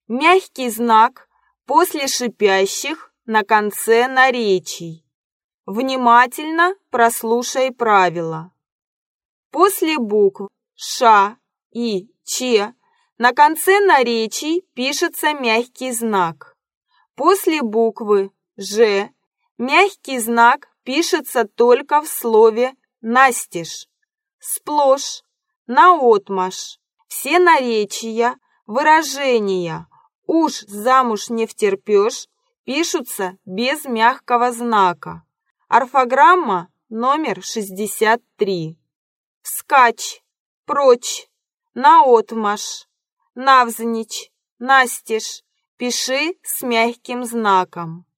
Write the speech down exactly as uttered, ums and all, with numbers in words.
Мягкий знак после шипящих на конце наречий. Внимательно прослушай правила. После букв Ш и Ч на конце наречий пишется мягкий знак. После буквы Ж мягкий знак пишется только в слове «настежь», сплошь, наотмашь. Все наречия, выражения «уж замуж не втерпешь» пишутся без мягкого знака. Орфограмма номер шестьдесят три. Вскачь, прочь, наотмашь, навзничь, настежь пиши с мягким знаком.